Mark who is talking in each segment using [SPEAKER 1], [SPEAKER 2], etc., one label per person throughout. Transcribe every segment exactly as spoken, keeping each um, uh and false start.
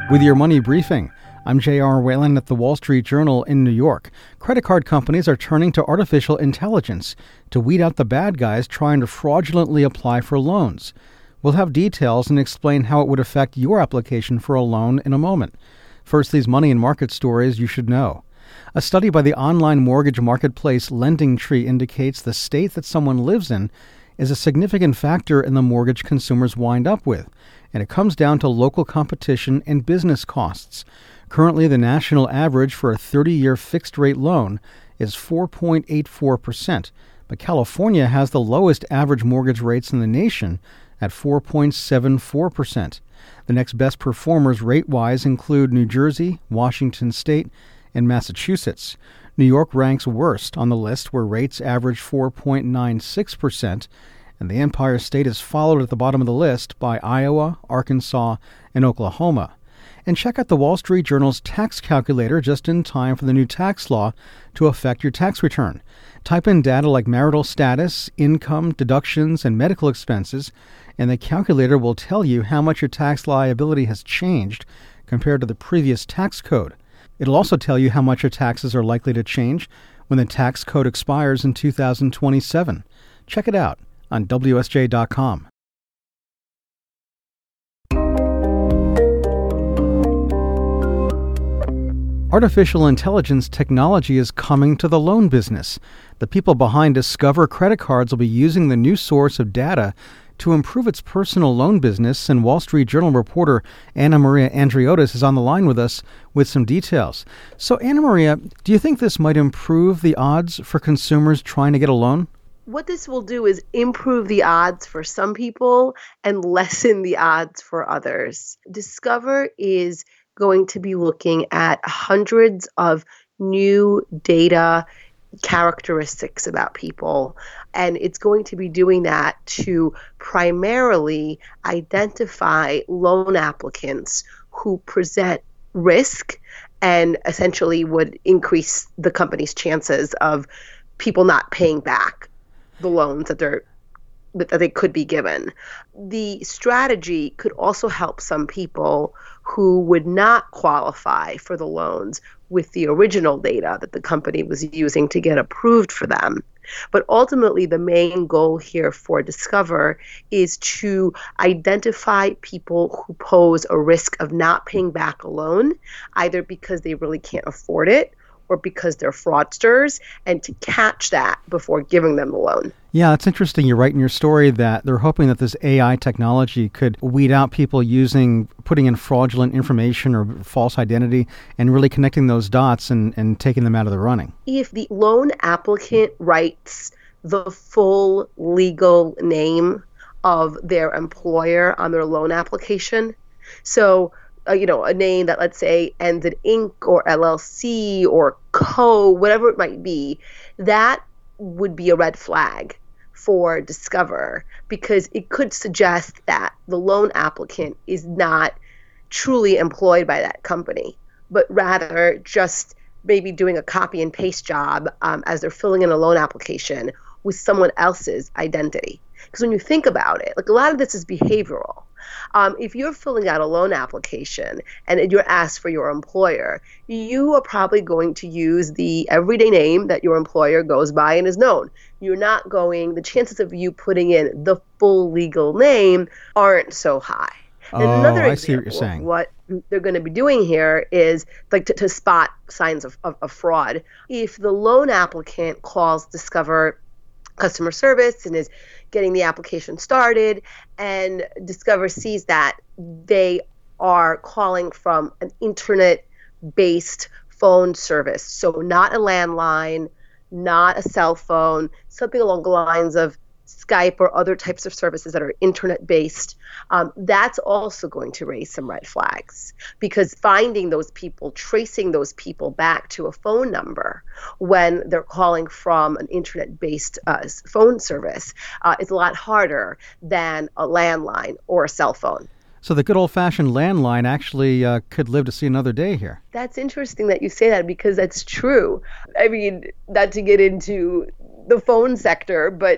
[SPEAKER 1] With your money briefing, I'm J R. Whalen at the Wall Street Journal in New York. Credit card companies are turning to artificial intelligence to weed out the bad guys trying to fraudulently apply for loans. We'll have details and explain how it would affect your application for a loan in a moment. First, these money and market stories you should know. A study by the online mortgage marketplace LendingTree indicates the state that someone lives in is a significant factor in the mortgage consumers wind up with, and it comes down to local competition and business costs. Currently, the national average for a thirty-year fixed-rate loan is four point eight four percent, but California has the lowest average mortgage rates in the nation at four point seven four percent. The next best performers rate-wise include New Jersey, Washington State, and Massachusetts. New York ranks worst on the list, where rates average four point nine six percent, and the Empire State is followed at the bottom of the list by Iowa, Arkansas, and Oklahoma. And check out the Wall Street Journal's tax calculator just in time for the new tax law to affect your tax return. Type in data like marital status, income, deductions, and medical expenses, and the calculator will tell you how much your tax liability has changed compared to the previous tax code. It'll also tell you how much your taxes are likely to change when the tax code expires in two thousand twenty-seven. Check it out on W S J dot com. Artificial intelligence technology is coming to the loan business. The people behind Discover Credit Cards will be using the new source of data to improve its personal loan business, and Wall Street Journal reporter Anna Maria Andriotis is on the line with us with some details. So, Anna Maria, do you think this might improve the odds for consumers trying to get a loan?
[SPEAKER 2] What this will do is improve the odds for some people and lessen the odds for others. Discover is going to be looking at hundreds of new data characteristics about people, and it's going to be doing that to primarily identify loan applicants who present risk and essentially would increase the company's chances of people not paying back the loans that they're that they could be given. The strategy could also help some people who would not qualify for the loans with the original data that the company was using to get approved for them. But ultimately, the main goal here for Discover is to identify people who pose a risk of not paying back a loan, either because they really can't afford it or because they're fraudsters, and to catch that before giving them the loan.
[SPEAKER 1] Yeah, it's interesting. You write in your story that they're hoping that this A I technology could weed out people using, putting in fraudulent information or false identity and really connecting those dots and, and taking them out of the running.
[SPEAKER 2] If the loan applicant writes the full legal name of their employer on their loan application, so Uh, you know, a name that, let's say, ends in Inc or L L C or Co, whatever it might be, that would be a red flag for Discover, because it could suggest that the loan applicant is not truly employed by that company, but rather just maybe doing a copy and paste job um, as they're filling in a loan application with someone else's identity. Because when you think about it, like, a lot of this is behavioral. Um, if you're filling out a loan application and you're asked for your employer, you are probably going to use the everyday name that your employer goes by and is known. You're not going, the chances of you putting in the full legal name aren't so high.
[SPEAKER 1] And oh, another I see what you're saying.
[SPEAKER 2] What they're going to be doing here is like to, to spot signs of, of, of fraud. If the loan applicant calls Discover customer service and is getting the application started, and Discover sees that they are calling from an internet-based phone service, so not a landline, not a cell phone, something along the lines of Skype or other types of services that are internet-based, um, that's also going to raise some red flags, because finding those people, tracing those people back to a phone number when they're calling from an internet-based uh, phone service uh, is a lot harder than a landline or a cell phone.
[SPEAKER 1] So the good old-fashioned landline actually uh, could live to see another day here.
[SPEAKER 2] That's interesting that you say that, because that's true. I mean, not to get into the phone sector, but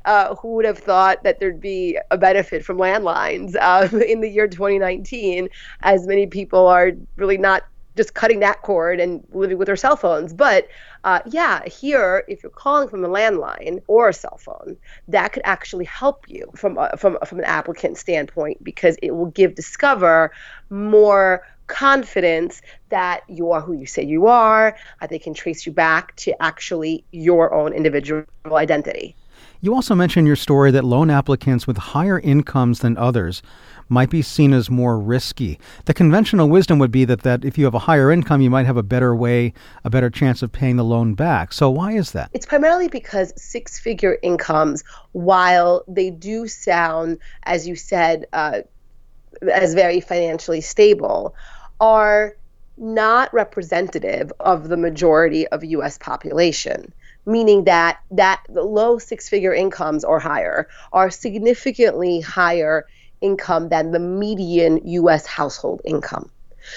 [SPEAKER 2] Uh, who would have thought that there'd be a benefit from landlines uh, in the year twenty nineteen, as many people are really not just cutting that cord and living with their cell phones. But uh, yeah, here, if you're calling from a landline or a cell phone, that could actually help you from a, from from an applicant standpoint, because it will give Discover more confidence that you are who you say you are, that they can trace you back to actually your own individual identity.
[SPEAKER 1] You also mentioned in your story that loan applicants with higher incomes than others might be seen as more risky. The conventional wisdom would be that, that if you have a higher income, you might have a better way, a better chance of paying the loan back. So why is that?
[SPEAKER 2] It's primarily because six-figure incomes, while they do sound, as you said, uh, as very financially stable, are not representative of the majority of U S population. Meaning that that the low six-figure incomes or higher are significantly higher income than the median U S household income.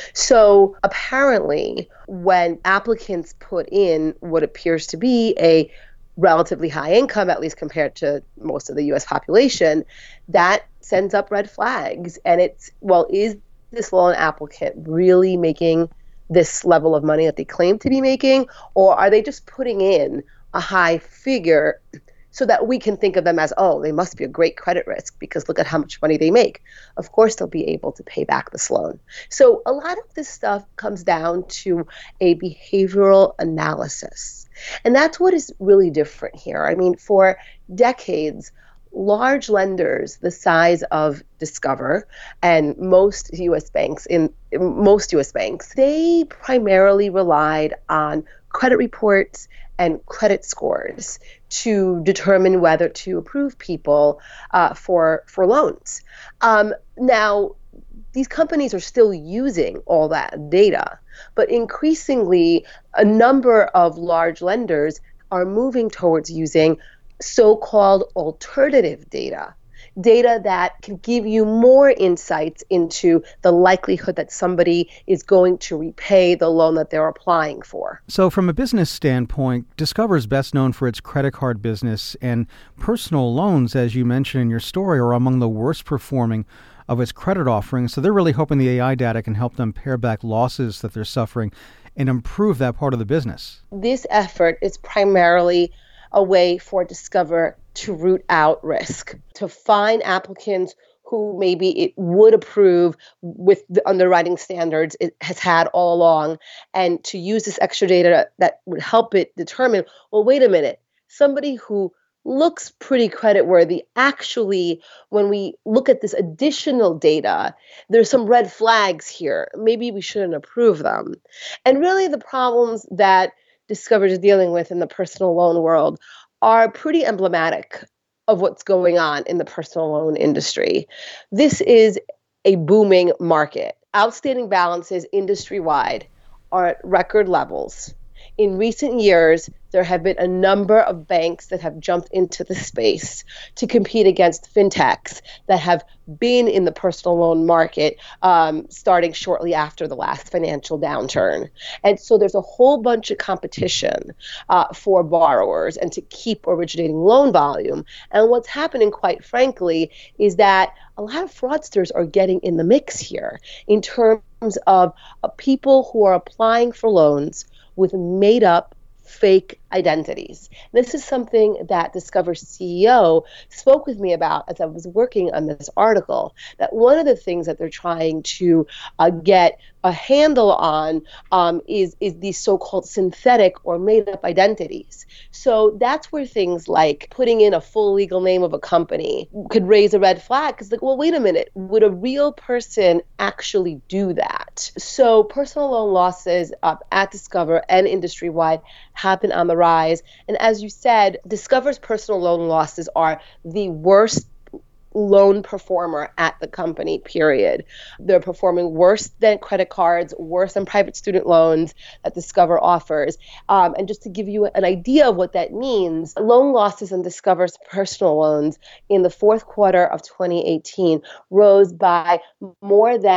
[SPEAKER 2] So apparently, when applicants put in what appears to be a relatively high income, at least compared to most of the U S population, that sends up red flags. And it's, well, is this loan applicant really making this level of money that they claim to be making, or are they just putting in a high figure so that we can think of them as, oh, they must be a great credit risk because look at how much money they make. Of course, they'll be able to pay back this loan. So a lot of this stuff comes down to a behavioral analysis. And that's what is really different here. I mean, for decades, large lenders the size of Discover and most U S banks in most U S banks, they primarily relied on credit reports and credit scores to determine whether to approve people uh, for for loans. Um, now, these companies are still using all that data, but increasingly, a number of large lenders are moving towards using so-called alternative data, data that can give you more insights into the likelihood that somebody is going to repay the loan that they're applying for.
[SPEAKER 1] So from a business standpoint, Discover is best known for its credit card business, and personal loans, as you mentioned in your story, are among the worst performing of its credit offerings. So they're really hoping the A I data can help them pare back losses that they're suffering and improve that part of the business.
[SPEAKER 2] This effort is primarily a way for Discover to root out risk, to find applicants who maybe it would approve with the underwriting standards it has had all along, and to use this extra data that would help it determine, well, wait a minute, somebody who looks pretty creditworthy, actually, when we look at this additional data, there's some red flags here. Maybe we shouldn't approve them. And really the problems that Discover is dealing with in the personal loan world are pretty emblematic of what's going on in the personal loan industry. This is a booming market. Outstanding balances industry-wide are at record levels. In recent years, there have been a number of banks that have jumped into the space to compete against fintechs that have been in the personal loan market um, starting shortly after the last financial downturn. And so there's a whole bunch of competition uh, for borrowers and to keep originating loan volume. And what's happening, quite frankly, is that a lot of fraudsters are getting in the mix here in terms of uh, people who are applying for loans with made-up fake identities. This is something that Discover's C E O spoke with me about as I was working on this article, that one of the things that they're trying to uh, get a handle on um, is, is these so-called synthetic or made-up identities. So that's where things like putting in a full legal name of a company could raise a red flag, because like, well, wait a minute, would a real person actually do that? So personal loan losses uh, at Discover and industry-wide have been on the rise. And as you said, Discover's personal loan losses are the worst loan performer at the company, period. They're performing worse than credit cards, worse than private student loans that Discover offers. Um, and just to give you an idea of what that means, loan losses in Discover's personal loans in the fourth quarter of twenty eighteen rose by more than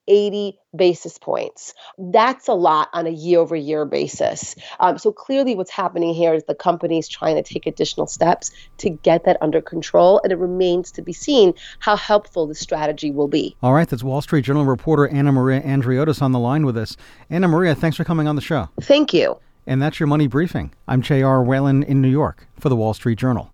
[SPEAKER 2] eighty basis points. That's a lot on a year-over-year basis. Um, so clearly what's happening here is the company's trying to take additional steps to get that under control, and it remains to be seen how helpful the strategy will be.
[SPEAKER 1] All right, that's Wall Street Journal reporter Anna Maria Andriotis on the line with us. Anna Maria, thanks for coming on the show.
[SPEAKER 2] Thank you.
[SPEAKER 1] And that's your Money Briefing. I'm J R. Whalen in New York for the Wall Street Journal.